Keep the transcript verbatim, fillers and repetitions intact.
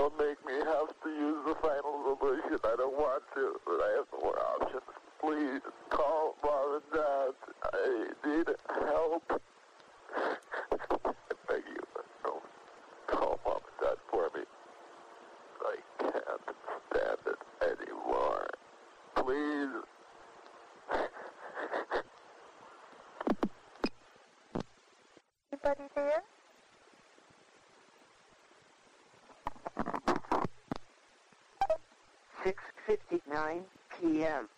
Don't make me have to use the final solution. I don't want to, but I have more options. Please call Mom and Dad. I need help. I beg you, don't call Mom and Dad for me. I can't stand it anymore. Please. Anybody there? six fifty-nine p m